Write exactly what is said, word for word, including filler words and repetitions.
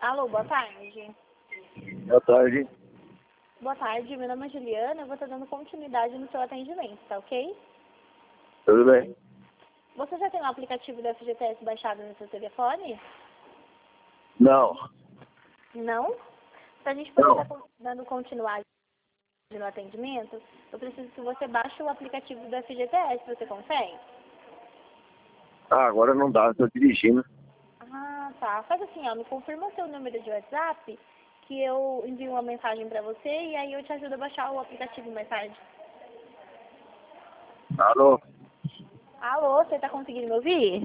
Alô, boa tarde. Boa tarde. Boa tarde, meu nome é Juliana, eu vou estar dando continuidade no seu atendimento, tá ok? Tudo bem? Você já tem o aplicativo do F G T S baixado no seu telefone? Não. Não? Para a gente poder Não. estar dando continuidade no atendimento, eu preciso que você baixe o aplicativo do F G T S, você consegue? Ah, agora não dá, estou dirigindo. Ah, tá. Faz assim, ó, me confirma o seu número de WhatsApp, que eu envio uma mensagem para você e aí eu te ajudo a baixar o aplicativo mais tarde. Alô? Alô, você tá conseguindo me ouvir?